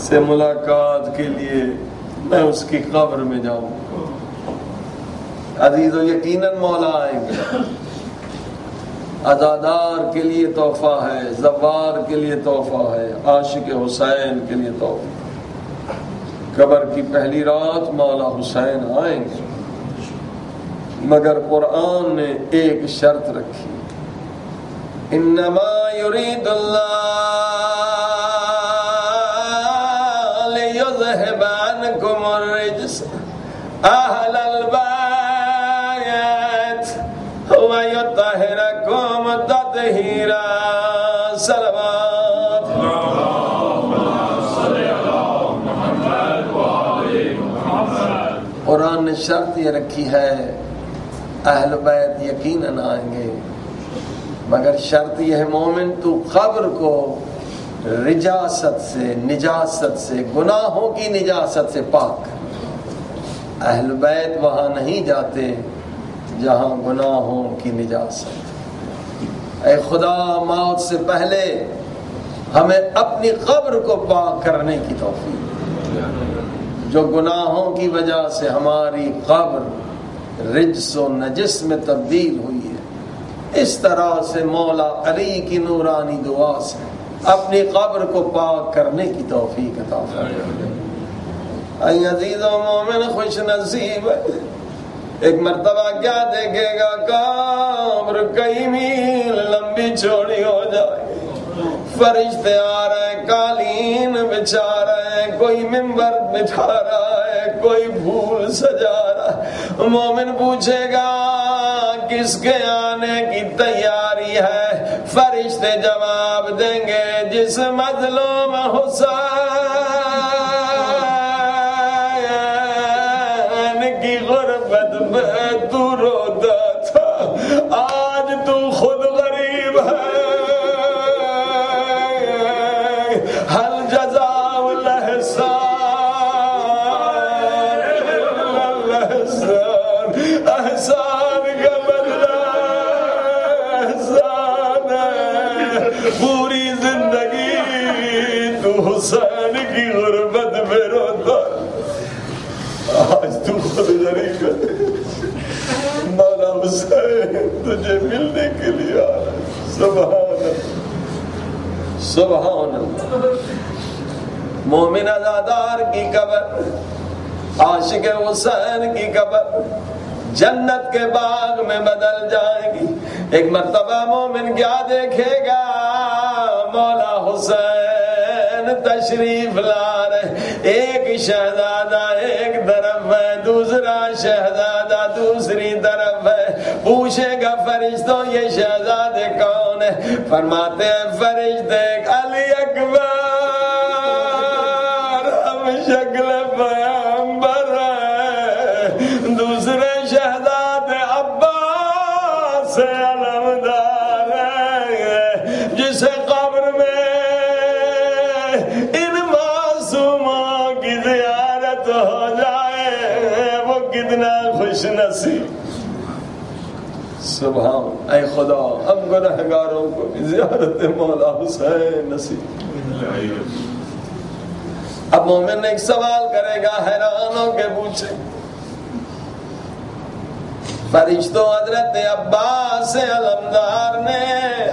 سے ملاقات کے لیے میں اس کی قبر میں جاؤں. عزیزو یقیناً مولا آئیں گے. عزادار کے لیے تحفہ ہے, زوار کے لیے تحفہ ہے, عاشق حسین کے لیے تحفہ. قبر کی پہلی رات مولا حسین آئیں گے, مگر قرآن نے ایک شرط رکھی. انما یرید اللہ لیذھب عنکم الرجس اہل البیت ویطہرکم تطہیرا. صلوات. قرآن نے شرط یہ رکھی ہے, اہل بیت یقیناً آئیں گے, مگر شرط یہ ہے مومن تو قبر کو رجاست سے, نجاست سے, گناہوں کی نجاست سے پاک. اہل بیت وہاں نہیں جاتے جہاں گناہوں کی نجاست. اے خدا موت سے پہلے ہمیں اپنی قبر کو پاک کرنے کی توفیق. جو گناہوں کی وجہ سے ہماری قبر رجس و نجس میں تبدیل ہوئی ہے, اس طرح سے مولا علی کی نورانی دعا سے اپنی قبر کو پاک کرنے کی توفیق عطا فرمائے. اے عزیز و مومن خوش نصیب ہے, ایک مرتبہ کیا دیکھے گا, قبر کئی میل لمبی چوڑی ہو جائے, فرشتے آ رہے ہیں, قالین بچھا رہے ہیں, کوئی منبر بچھا رہا ہے, کوئی پھول سجا رہا ہے. مومن پوچھے گا کس کے آنے کی تیاری ہے؟ فرشتے جواب دیں گے جس مظلوم حسین کی غربت میں تو روتا تھا, آج تو خود غریب ہے. حل جزاء الاحسان الاحسان, احسان کا بدلہ احسان ہے. پوری زندگی تو حسین کی غربت میں روتا, آج تو خود غریب ہے. مولا حسین تجھے ملنے کے لیے آ رہا ہے. سبحان اللہ, سبحان اللہ. مومن عزادار کی قبر, عاشق حسین کی قبر جنت کے باغ میں بدل جائے گی. ایک مرتبہ مومن کیا دیکھے گا, مولا حسین تشریف لا رہے, ایک شہزادہ ایک طرف ہے, دوسرا شہزادہ دوسری طرف ہے. پوچھے گا فرشتوں یہ شہزادے کون ہے؟ فرماتے ہیں فرشتے علی اکبر, ہم شکل پیغمبر ہے. دوسرے شہزادے عباس علمدار ہے, جسے قبر میں ان معصوموں کی زیارت ہو جائے وہ کتنا خوش نصیب. سبحان. اے خدا ہم گنہگاروں کو بھی زیارت مولا حسین نصیب. اب مومن ایک سوال کرے گا, حیران ہو کے پوچھے, فرشتوں حضرت عباس علمدار نے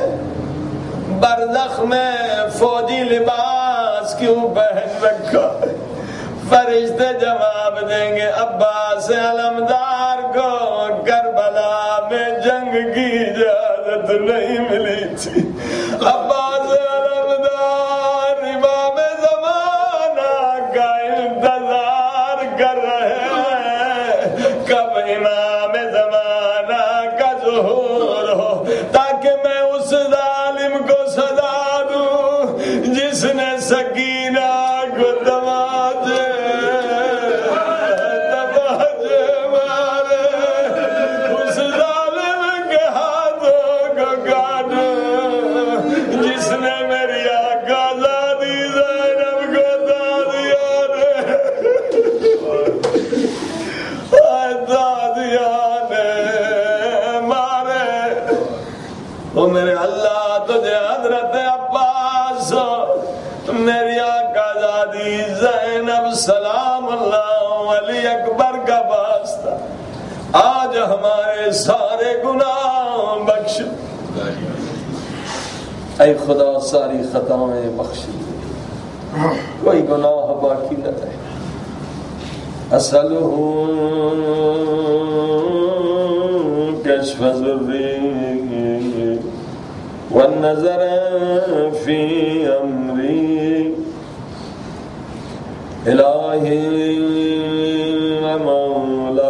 برزخ میں فوجی لباس کیوں پہن رکھا ہے؟ فرشتے جواب دیں گے عباس علمدار کو کربلا میں جنگ کی اجازت نہیں ملی تھی. عباس علمدار امام زمانہ کا انتظار کر رہے ہیں کب امام زمانہ کا ظہور ہو, تاکہ میں اس ظالم کو سزا دوں جس نے سکینہ کو دماجے مارے, اس ظالم کے ہاتھوں کو کاٹوں جس نے میری آقا زادی زینب کو دادیا نے مارے. وہ میرے اللہ تجھے حضرت عباس میری آقا آزادی زینب سلام اللہ علی اکبر کا واسطہ آج ہمارے سارے گناہ بخش، اے خدا ساری خطائیں بخش، کوئی گناہ باقی نہ رہے۔ اسألہ کشف ضری والنظر فی امری الہی مولاي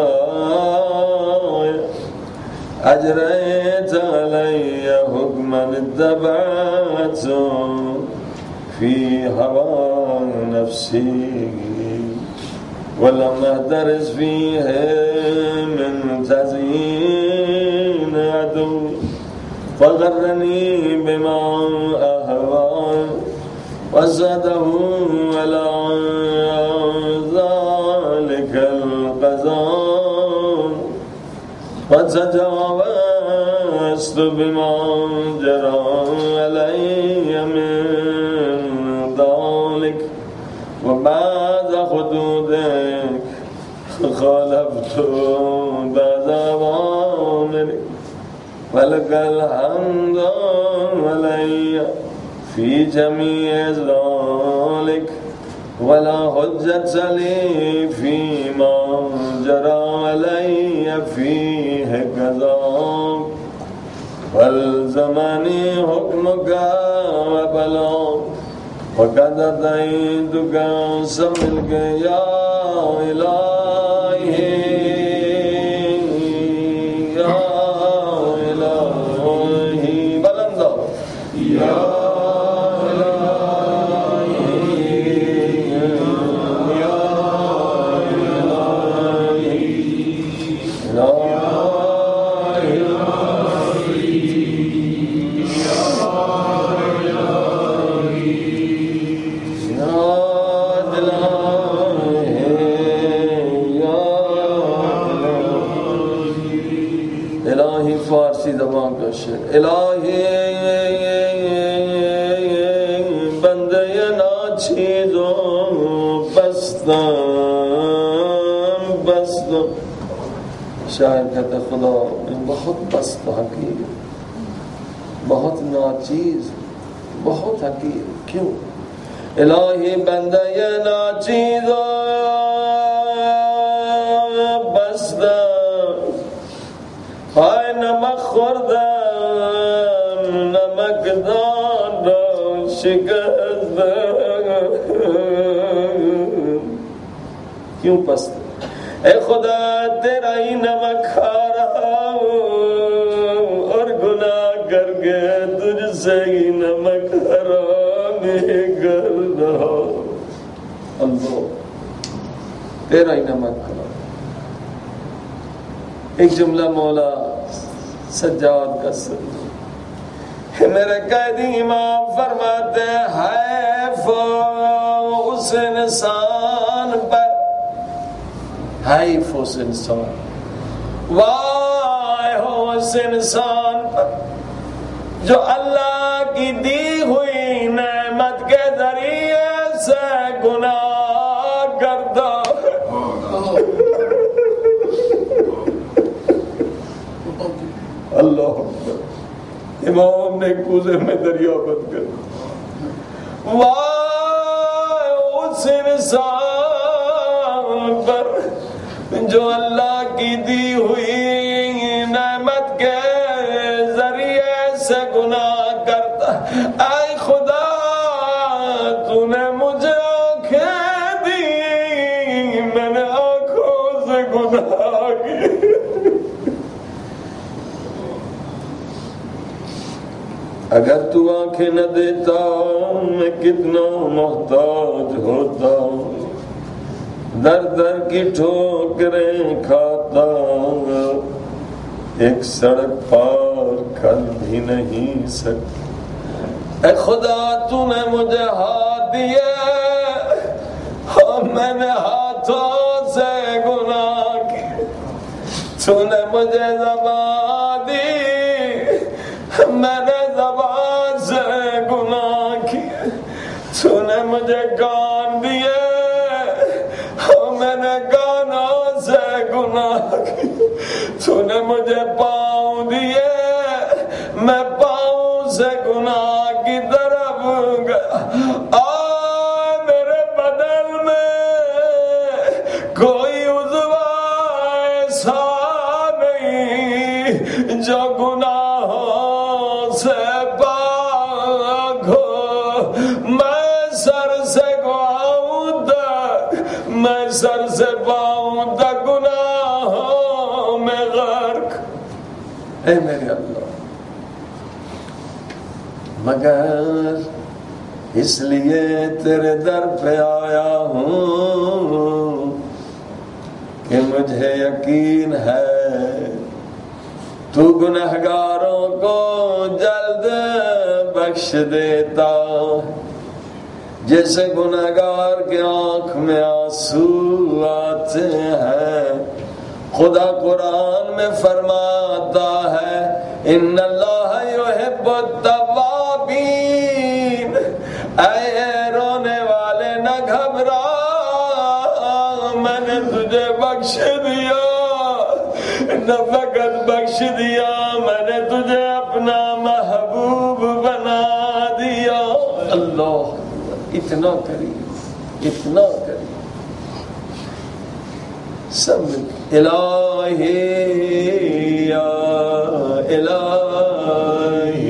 اجريت علي حكما اتبعت في هوى نفسي ولم اهترس فيه من تزيين عدو فغرني بما أهوى وزاده على ذلك القضاء وتجاوزت بما جرى علي من ذلك وبعد حدودك خالفت بعد أوامرك ولك الحمد علي في جميع ذلك ولا حجة لي فيما جرى علي فيه كذا والزماني حكمك وبلاغ وقد أتيتك سملك يا إلهي يا إلهي بلند يا فارسی زبان کا شعر۔ الہی بندے ناچیزوں بستم بستم، شاعر کہتا خدا میں بہت بست حقیر، بہت ناچیز، بہت حقیر۔ کیوں؟ الہی بندے ناچیزوں بستم، ہائے نمک خوردم نمک دان را شکست، کیوں پست؟ اے خدا تیرا ہی نمک کھا رہا ہوں اور گناہ کر کے تجھ سے ہی نمک حرام کر رہا ہوں۔ اللہ تیرا ہی نمک کھا۔ ایک جملہ مولا سجاد کا سن، میرے قیدی امام فرماتے حیف اس انسان پر، حیف اس انسان، وائے ہو اس انسان پر جو اللہ کی دی ہوئی نعمت کے ذریعے سے گناہ کرتا۔ اللہ امام نے کوزے میں دریا بند کر، وائے اس انسان پر جو اللہ کی دی ہوئی نعمت کے ذریعے سے گناہ کرتا۔ اے خدا تو نے مجھے آنکھیں دی، میں نے آنکھوں سے گناہ کی۔ اگر تو آنکھیں نہ دیتا میں کتنا محتاج ہوتا، در در کی ٹھوکریں کھاتا، ایک سڑک پار کر بھی نہیں سکتا۔ اے خدا تو نے مجھے ہاتھ دیے اور میں نے ہاتھوں سے گناہ کی، تو نے مجھے زبان دی، میں نے زبان سے گناہ کیے، تو نے مجھے مجھے کان دیے، میں نے کانوں سے گناہ کیا، تو نے مجھے پاؤں دیے، میں پاؤں سے گناہ کی طرف گیا۔ میرے بدن میں کوئی عضو ایسا نہیں جو گناہوں سے پاک ہو۔ میں سر سے پاؤں تک، میں سر سے پاؤں تک گناہوں میں غرق۔ اے میرے اللہ، مگر اس لیے تیرے در پہ آیا ہوں کہ مجھے یقین ہے تو گنہگاروں کو جلد بخش دیتا، جیسے گنہگار کے آنکھ میں آنسو آتے ہیں۔ خدا قرآن میں فرماتا ہے ان اللہ یحب التوابین، اے رونے والے نہ گھبرا، میں نے تجھے بخش دیا، نہ فقط بخش دیا، میں نے تجھے اپنا محبوب بنا دیا۔ اللہ اتنا قریب، اتنا قریب۔ سب الہی یا الہی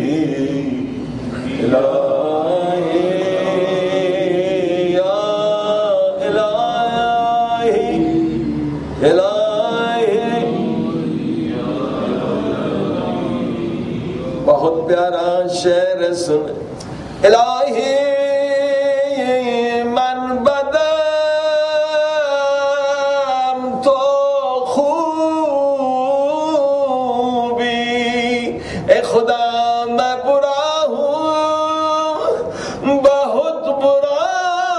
الہی یا الہی الہی۔ بہت پیارا شعر سن، الہی من بدم تو خوبی، اے خدا میں برا ہوں، بہت برا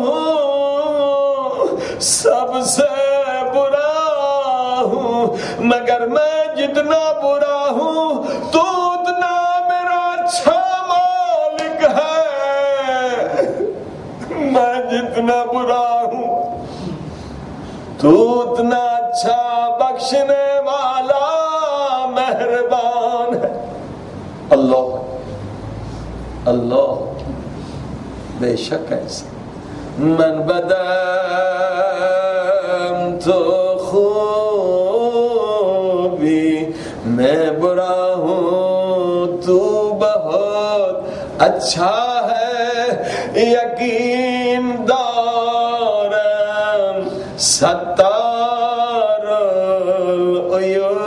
ہوں، سب سے برا ہوں، مگر میں جتنا برا ہوں تو اتنا میرا اچھا مالک ہے۔ میں جتنا برا ہوں تو اتنا اچھا بخشنے والا مہربان ہے۔ اللہ اللہ بے شک ایسا من بدم تو خوبی، میں برا ہوں تو بہت اچھا ہے، یقین دارم ستار العیوبی،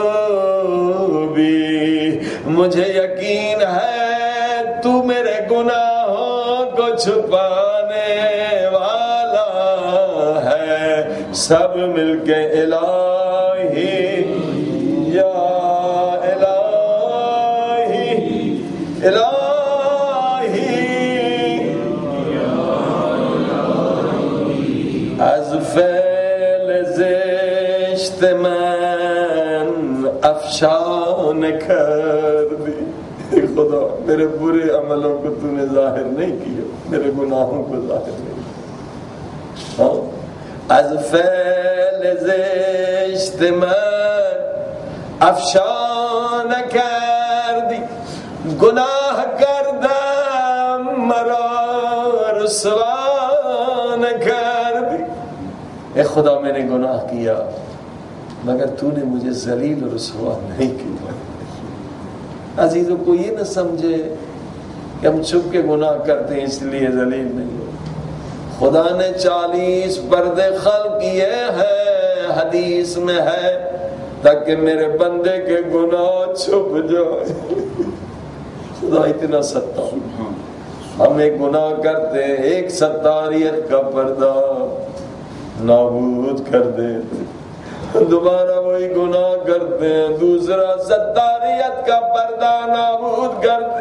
مجھے یقین ہے تو میرے گناہوں کو چھپانے والا ہے۔ سب مل کے الہی یا الہی الہی از فعل زشت من افشان کر دی۔ خدا میرے برے عملوں کو تو نے ظاہر نہیں کیا، میرے گناہوں کو ظاہر نہیں کیا۔ از فعل زشت من افشان کردی، گناہ کردم مرا رسوا نکردی۔ اے خدا میں نے گناہ کیا مگر تو نے مجھے ذلیل و رسوا نہیں کیا۔ عزیزوں کو یہ نہ سمجھے کہ ہم چھپ کے گناہ کرتے ہیں اس لیے ذلیل نہیں ہو۔ خدا نے 40 پردے خلق کیے ہیں، حدیث میں ہے، تاکہ میرے بندے کے گناہ چھپ جائے۔ خدا اتنا ستار، ہم ایک گناہ کرتے ہیں، ایک ستاریت کا پردہ نابود کر دیتے، دوبارہ وہی گناہ کرتے ہیں، دوسرا ستاریت کا پردہ نابود کرتے،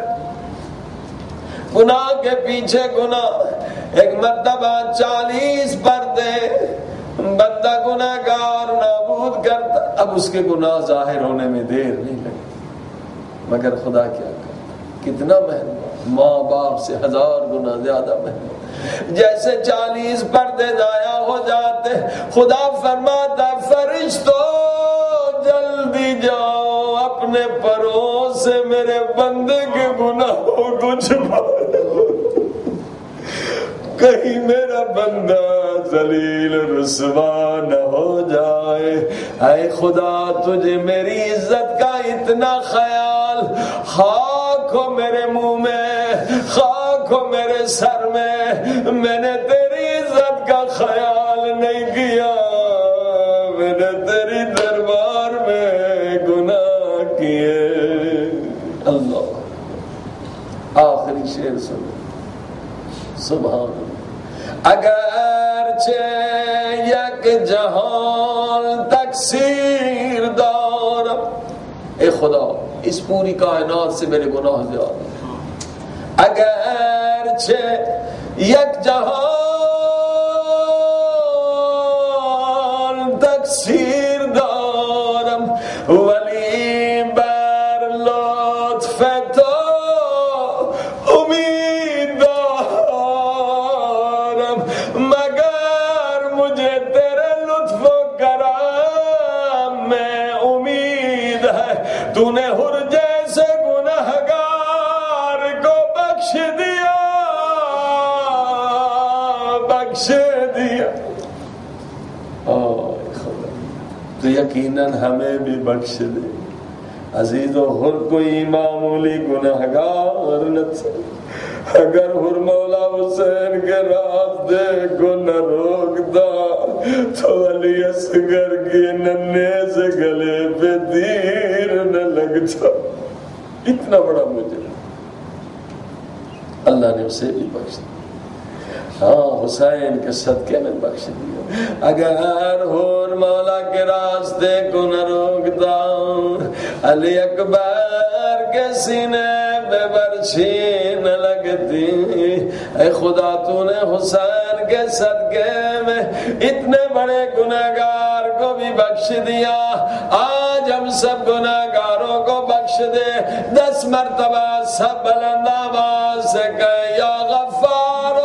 گناہ کے پیچھے گناہ، ایک مرتبہ 40 پردے بندہ گناہگار نابود کرتا، اب اس کے گناہ ظاہر ہونے میں دیر نہیں لگی، مگر خدا کیا کرتا، کتنا مہربان، ماں باپ سے 1000 گنا زیادہ مہربان۔ جیسے 40 پردے ضائع ہو جاتے. خدا فرماتا فرشتوں جلدی جاؤ اپنے پروں سے میرے بندے کے گناہوں کو چھپا دو کہیں میرا بندہ ذلیل رسوا نہ ہو جائے. اے خدا تجھے میری عزت کا اتنا خیال، خاک ہو میرے منہ میں، خاک ہو میرے سر میں نے تیری عزت کا خیال نہیں کیا، میں نے تیری دربار میں گناہ کیے. اللہ آخری شعر سنو. سبحان اللہ. اگرچہ یک جہان تقصیر دارم، اے خدا اس پوری کائنات سے میرے گناہ زیادہ. اگرچہ یک جہان تقصیر دارم ولی بر لطف تو امید دارم. مگر مجھے تیرے لطف و کرم میں امید ہے، تو نے حر جیسے گنہگار کو بخش دیا، بخش دیا. تو یقیناً ہمیں بھی بخش دے. عزیز و حر کوئی معمولی گنہگار نہ تھا. اگر حر مولا حسین کے راستے کو نہ روکتا تو علی اصغر کے ننھے سے گلے پہ تیر نہ لگتا. اتنا بڑا مجرم اللہ نے اسے بھی بخش دیا. ہاں حسین کے صدقے میں بخش دیا. اگر حر مولا کے راستے کو نہ روکتا علی اکبر کے سینے پہ برچھی نہ لگتی. اے خدا تو نے حسین کے صدقے میں اتنے بڑے گناہگار کو بھی بخش دیا. آج ہم سب گناہگاروں کو بخش دے. 10 مرتبہ سب بلند آواز سے کہے یا غفارو.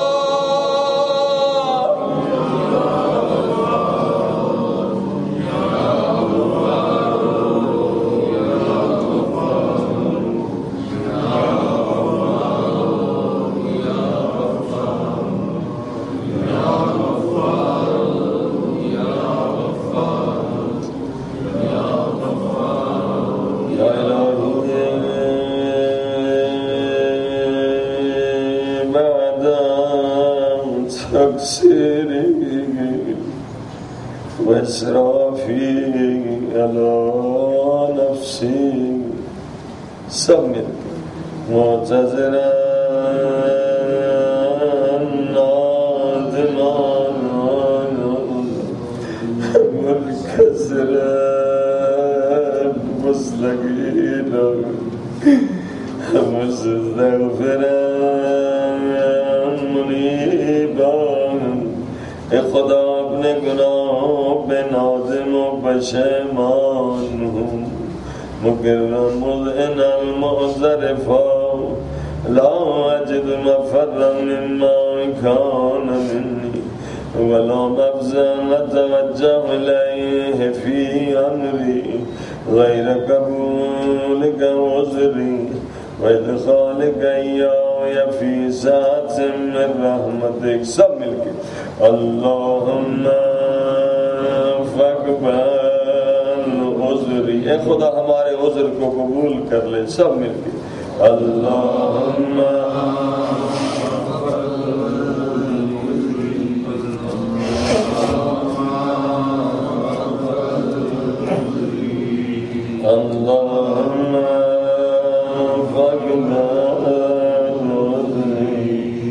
واسرافی علی نفسی. سب مل کے معتذرا نادما منکسرا مستقیلا مستغفرا منیبا. اے خدا اپنے گناہوں پہ نازم و پشیمان ہوں. مکرم مذعن المعذرفا لا اجد مفرا مما کان منی ولا مفزا اتوجہ الیہ فی امری غیر قبولک عذری وادخالک ایاہ فی ساعت من رحمتک. سب مل کے اللہم فاقبل عذری. اے خدا ہمارے عذر کو قبول کر لے. سب مل کے اللہم اللہم فاقبل عذری.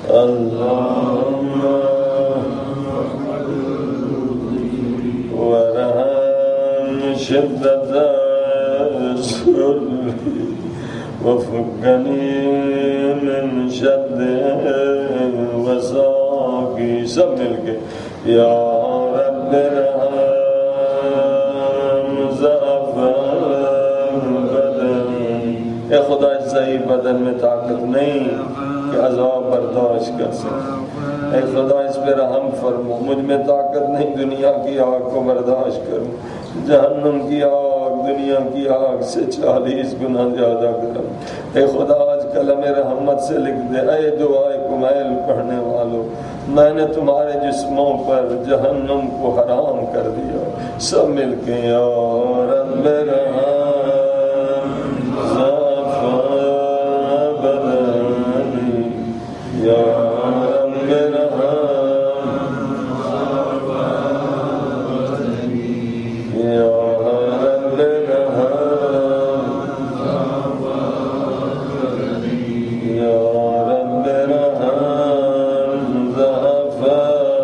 اللہم ورحم شدت سری وفقنی من شد وساقی. سب مل کے یا رب رحم ضعف بدن. اے خدا اس ضعیف بدن میں طاقت نہیں، کہ عذاب برداشت کر سکیں۔ اے خدا اس پہ رحم فرمو، مجھ میں طاقت نہیں دنیا کی آگ کو برداشت کروں، جہنم کی آگ دنیا کی آگ سے 40 گنا زیادہ گرم۔ اے خدا آج قلم رحمت سے لکھ دے، اے دعائے کمیل پڑھنے والوں، میں نے تمہارے جسموں پر جہنم کو حرام کر دیا۔ سب مل کے یا رب رحم صفا بدنی، یا رب رحم یا رب رحم یا رب رحم ضعفا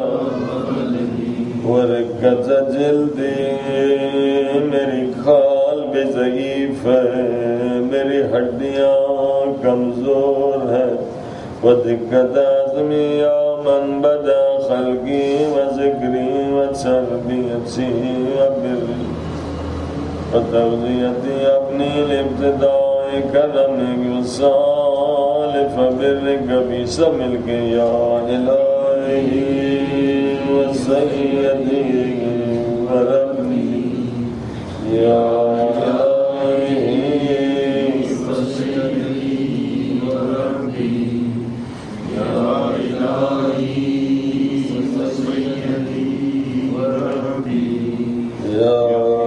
ورقت جلدی، میری کھال بھی ضعیف ہے، میری ہڈیاں کمزور ہیں، ودقت عظمی یا من بدا خلقی و ذکری و تربیتی و بری و تغذیتی اپنی لابتداء کرم یوصال فبرک بھی سب مل کے یا الہی و سیدی و ربی یا الہی و سیدی و ربی یا الہی و سیدی و ربی یا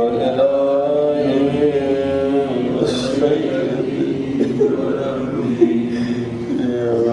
الہی و سیدی و ربی یا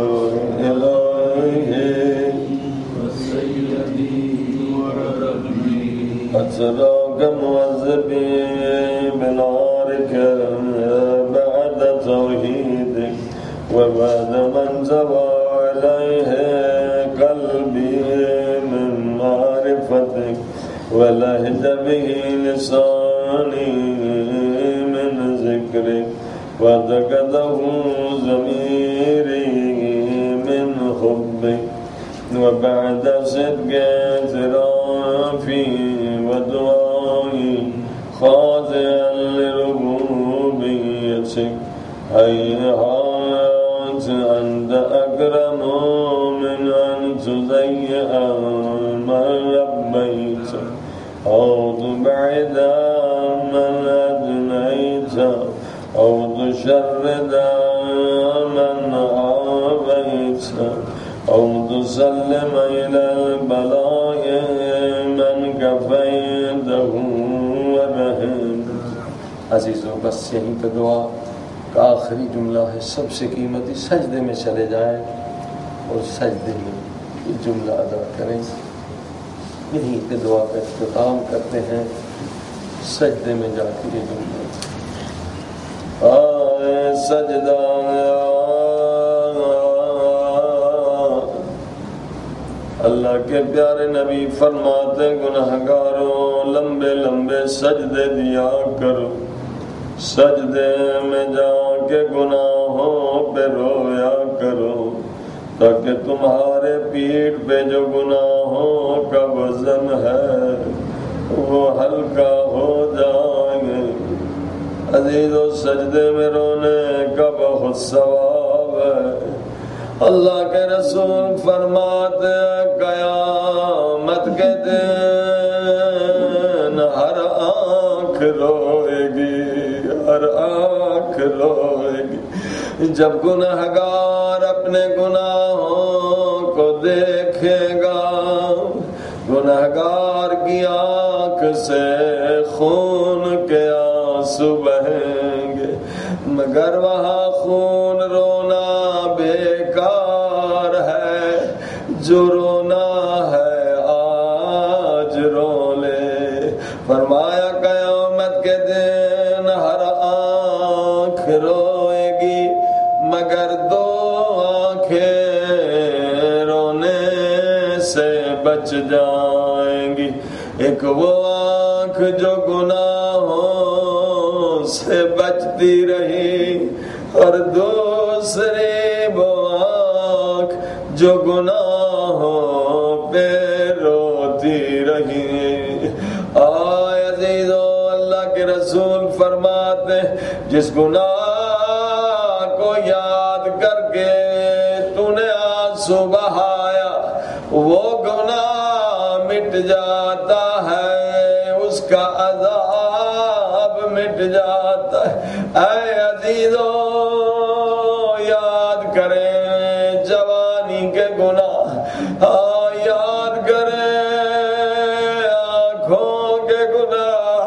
الہی و سیدی و ربی اتراک معذبی بنارک بعد توحیدک وبعد من زوى عليه قلبي من معرفتك ولهج به لساني من ذكرك وذكره ضميري من حبك وبعد صدق اعترافي ودعائي خاضعا لربوبيتك هيهات أنت أكرم من أن تضيع من ربيت أو تبعد من أدنيت أو تشرد من عافيت أو تسلم إلى البلاء من كفيته ورحمت۔ عزیزوں بس یہیں پہ دعا کا آخری جملہ ہے، سب سے قیمتی، سجدے میں چلے جائیں اور سجدے میں یہ جملہ ادا کریں۔ یہیں پہ دعا کا اختتام کرتے ہیں، سجدے میں جا کے یہ جملہ آئے سجدہ اللہ کے پیارے نبی فرماتے گناہگاروں لمبے لمبے سجدے دیا کرو، سجدے میں جا کے گناہوں پہ رویا کرو، تاکہ تمہارے پیٹھ پہ جو گناہوں کا وزن ہے وہ ہلکا ہو جائے۔ عزیزو سجدے میں رونے کا بہت ثواب ہے۔ اللہ کے رسول فرماتے قیامت کے دن ہر آنکھ روئے گی، ہر آنکھ روئے گی، جب گنہگار اپنے گناہوں کو دیکھے گا۔ گنہگار کی آنکھ سے خون کے آنسو بہیں گے، مگر وہاں خون رونا بیکار ہے، جو رونا ہے آج رو لے۔ فرمایا قیامت کے دن ہر آنکھ روئے گی، مگر دو آنکھیں رونے سے بچ جائیں گی، ایک وہ آنکھ جو گناہوں سے بچتی رہی، اور دوسری وہ آنکھ جو گناہوں پہ روتی رہی۔ آئے عزیزو اللہ کے رسول فرماتے جس گناہ کو یاد کر کے تو وہ گناہ مٹ جاتا ہے، اس کا عذاب مٹ جاتا ہے۔ اے عزیزو یاد کریں جوانی کے گناہ، یاد کریں آنکھوں کے گناہ،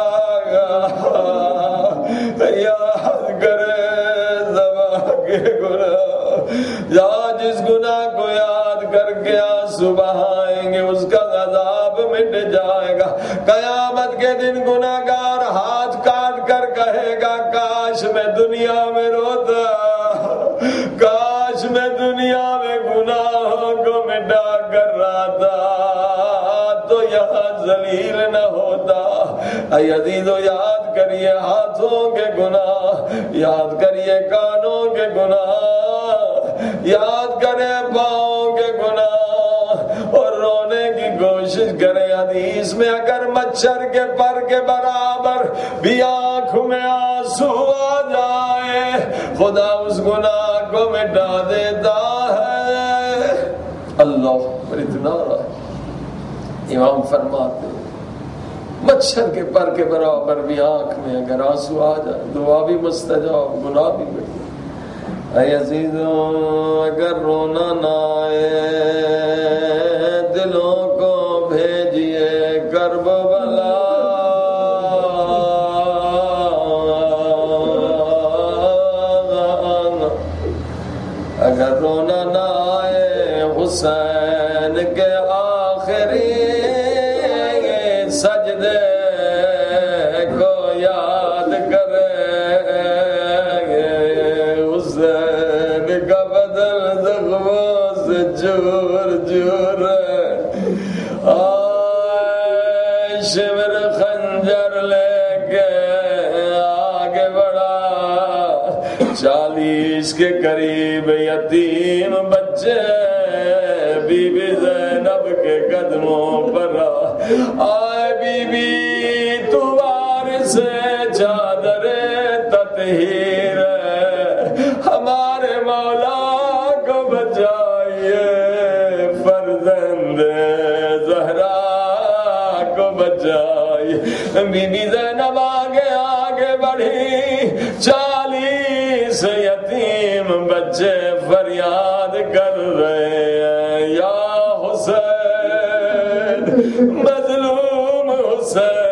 یاد کریں زبان کے گناہ۔ جس گناہ کو یاد کر کے آنسو بہائیں گے اس کا عذاب مٹ جائے گا۔ قیامت کے دن گناہگار ہاتھ کاٹ کر کہے گا کاش میں دنیا میں روتا، کاش میں دنیا میں گناہوں کو مٹا کر رہتا تو یہاں ذلیل نہ ہوتا۔ اے عزیزو یاد کریے ہاتھوں کے گناہ، یاد کریے کانوں کے گناہ، یاد کریں پاؤں کے گناہ اور رونے کی کوشش کریں۔ حدیث میں اگر مچھر کے پر کے برابر بھی آنکھ میں آنسو آ جائے خدا اس گناہ کو مٹا دیتا ہے۔ اللہ پر اتنا امام فرماتے مچھر کے پر کے برابر بھی آنکھ میں اگر آنسو آ جائے دعا بھی مستجاب، گناہ بھی مٹ جائے۔ اے عزیزو اگر رونا نہ آئے دلوں کو بھیجیے کرب بلا، اگر رونا نہ آئے حسین کے آخری سجدے کو یاد کرے، کا بدل زخموں سے جور جور آئے شمر خنجر لے کے آگے بڑھا، 40 کے قریب یتیم بچے بی بی زینب کے قدموں پر آئے، بی بی تو وارث چادر تطہیر ہمارے مولا کو بچائیے، فرزند زہرا کو بچائیے۔ بی بی زینب آگے آگے بڑھی، 40 یتیم بچے فریاد کر رہے ہیں یا حسین، مظلوم حسین،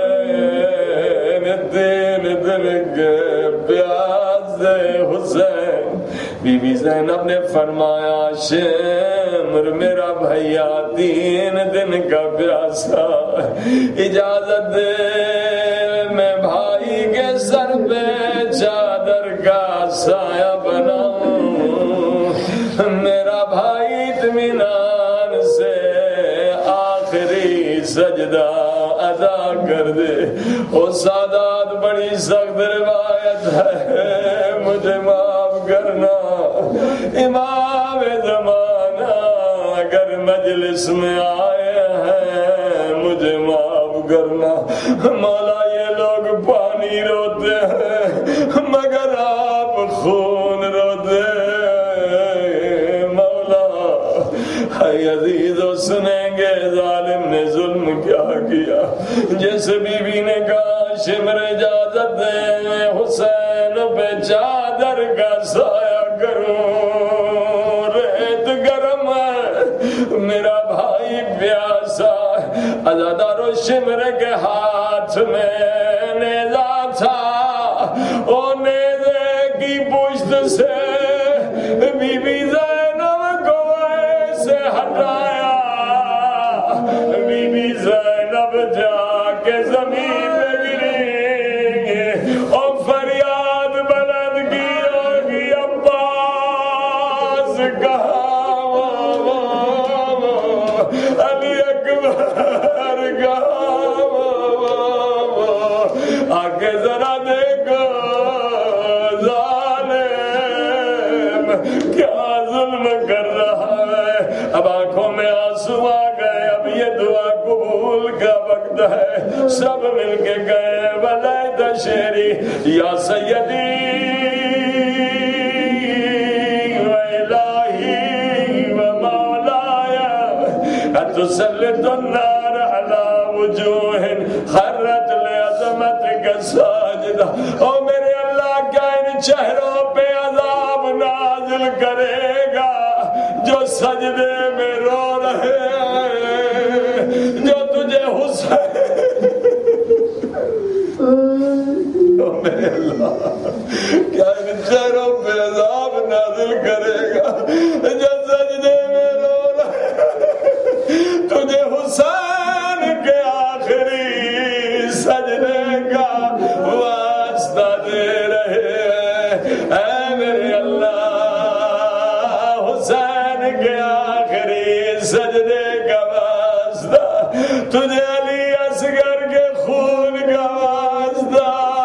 دین دل کے پیاس حسین۔ بی بی زینب نے فرمایا شمر میرا بھیا 3 دن کا پیاسا، اجازت دے میں بھائی کے سر پہ چادر کا سایہ بناؤں، میرا بھائی اطمینان سے آخری سجدہ ادا کر دے۔ او سادات بڑی سخت روایت ہے، مجھے معاف کرنا امام زمانہ، اگر مجلس میں آئے ہیں مجھے معاف کرنا۔ مولا یہ لوگ پانی روتے ہیں مگر آپ خون روتے ہیں مولا۔ اے عزیزو سنیں گے ظالم نے ظلم کیا کیا۔ جس بی بی نے کہا شمر اجازت دے حسین پہ چادر کا سایہ کروں، ریت گرم ہے میرا بھائی پیاسا، عزادارو شمر کے ہاتھ میں نیزہ تھا، او نیزے کی پشت سے بی بی زینب کو ایسے ہٹایا، بی بی زینب جا کے زمین پہ گری اور فریاد بلند کی ہوگی عباس کہا، علی اکبر کہا، آگے ذرا دیکھو ظالم کیا ظلم کر رہا ہے۔ اب آنکھوں میں آنسو آ گئے، اب یہ دعا قبول کا وقت ہے۔ سب مل کے گئے ولیت شیری یا سیدی و الہی و مولایا أتسلط النار على وجوه خرت لعظمتك ساجدة. او میرے اللہ کیا ان چہروں پہ عذاب نازل کرے گا جو سجدے میں رو رہے ہیں، جو تجھے حسین میرے اللہ کیا ان چہروں پہ عذاب نازل کرے گا جو سجدے میں رو رہے تجھے حسین کے آخری سجدے کا واسطہ دے رہے اے میرے اللہ حسین کے آخری سجدے کا واسطہ تجھے علی اصغر کے خون کا واسطہ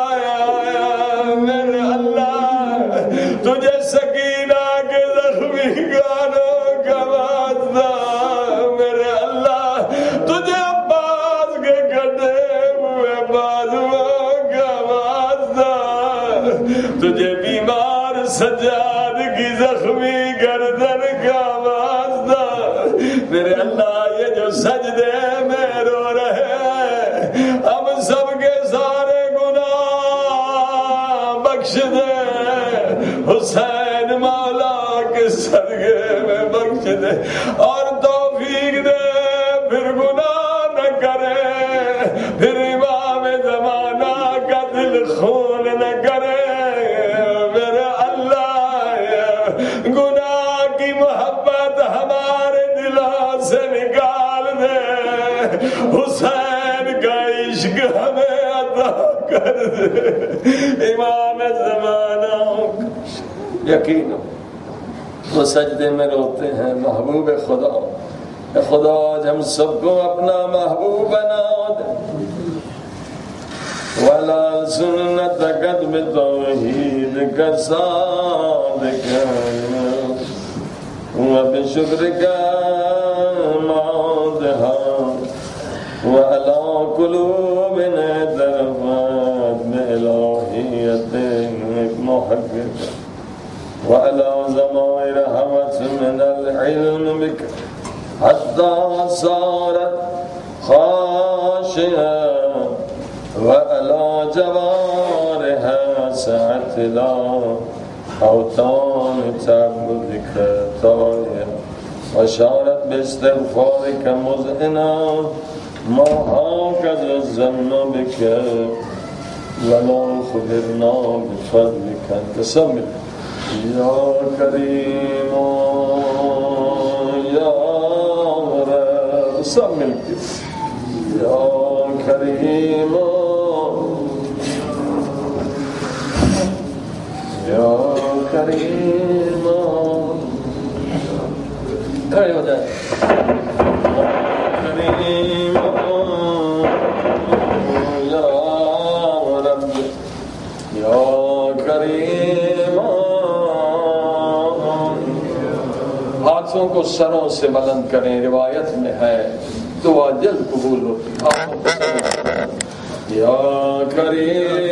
تجھے سکینہ کے زخمی گانوں کا واسطہ میرے اللہ، تجھے عباس کے کٹے ہوئے بازوؤں کا واسطہ، تجھے بیمار سجاد کی زخمی گردن کا واسطہ میرے اللہ، یہ جو سجدے میں رو رہے ہیں ہم سب کے سارے گناہ بخش دے حسین مولا کے صدقے میں بخش دے اور توفیق دے، پھر گناہ نہ کرے، پھر امام زمانہ کا دل خون نہ کرے میرے اللہ، گناہ کی محبت ہمارے دلوں سے نکال دے، حسین کا عشق ہمیں عطا کر دے امام زمانہ۔ یقین وہ سجدے میں روتے ہیں محبوب خدا، اے خدا آج ہم سب کو اپنا محبوب بنا دے، وَلَا سُنَّتَ قَدْمِ تَوْحِيدِ كَسَادِكَ وَبِشُكْرِكَ مَعُودِهَا وَعَلَى قُلُوبِنَا دَرَفَاتْ بِإِلَٰهِيَّةٍ مُحَقِّقَةٍ وَعَلَى ضَمَائِرِ هَوَتْ مِنَ الْعِلْمِ بِكَ حَتَّى صَارَتْ خَاشِعَةً وَعَلَى جَوَارِحَا سَعَتْ إِلَى أَوْطَانِ تَعْبُدِكَ طَاغِيَةً وَشَارَتْ بِاسْتِغْفَارِكَ مُذْعِنًا مَا هَكَذَا الظَّنُّ بِكَ وَلَا خُبِرْنَا بِفَضْلِكَ تَسَمِّ یا کریم یا رب، سب مل کے یا کریم یا کریم، کھڑے ہو جائے، کریم یا رب یا کریم، ہاتھوں کو سروں سے بلند کریں، روایت میں ہے دعا جلد قبول ہوتی ہے۔ یا کریم